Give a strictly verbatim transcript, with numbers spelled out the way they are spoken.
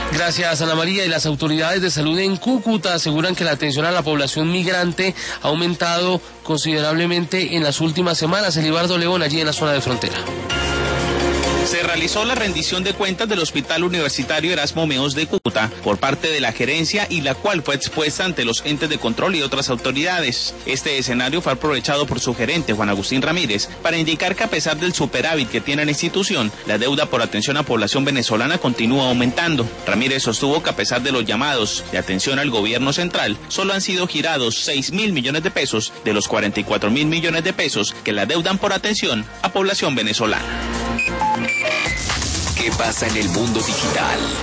Gracias, Ana María. Y las autoridades de salud en Cúcuta aseguran que la atención a la población migrante ha aumentado considerablemente en las últimas semanas. Elibardo León, allí en la zona de frontera. Se realizó la rendición de cuentas del Hospital Universitario Erasmo Meos de Cúcuta por parte de la gerencia y la cual fue expuesta ante los entes de control y otras autoridades. Este escenario fue aprovechado por su gerente, Juan Agustín Ramírez, para indicar que a pesar del superávit que tiene la institución, la deuda por atención a población venezolana continúa aumentando. Ramírez sostuvo que a pesar de los llamados de atención al gobierno central, solo han sido girados seis mil millones de pesos de los cuarenta y cuatro mil millones de pesos que la deudan por atención a población venezolana. ¿Qué pasa en el mundo digital?